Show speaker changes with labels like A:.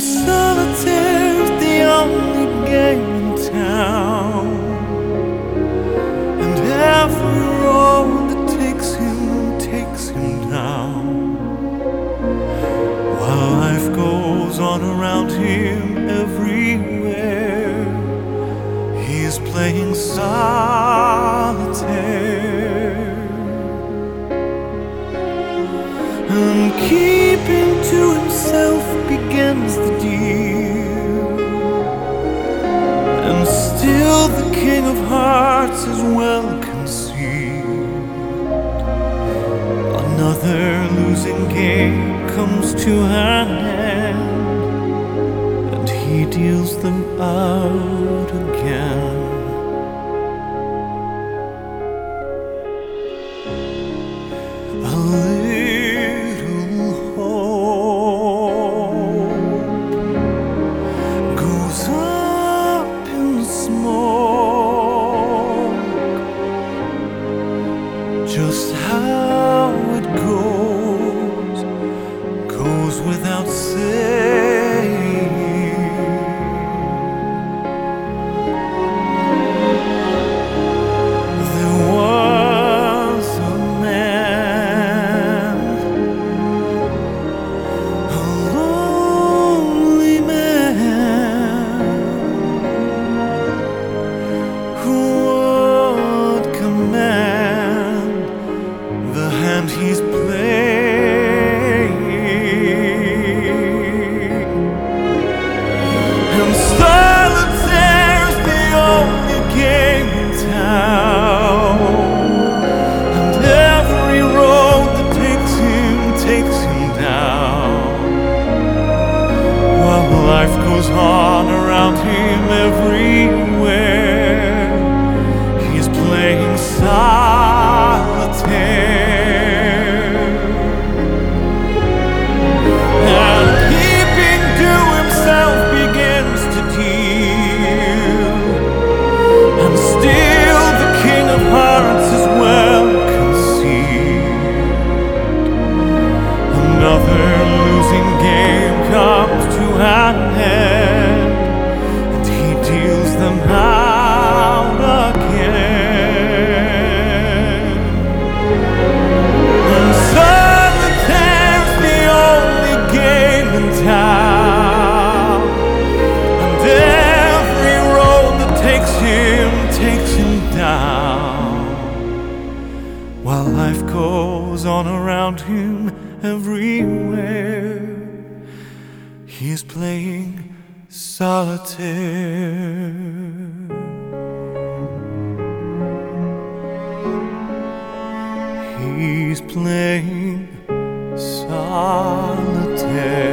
A: solitaire's the only game in town, and every road that takes him down. While life goes on around him everywhere, he's playing solitaire. And keeping to himself begins the deal, and still the King of Hearts is well concealed. Another losing game comes to an end, and he deals them out again. A little hope goes up in smoke. Just how it goes without saying. There was a man, a lonely man, who would command the hand he's playing. And solitaire's the only game in town, and every road that takes him down. While life goes on around him everywhere, he's playing solitaire. And keeping to himself begins to deal, and still the King of Hearts is well concealed. Another losing game comes to an end, and he deals them out again. And solitaire's the only game in town, and every road that takes him down. While life goes on around him everywhere, he's playing solitaire. He's playing solitaire.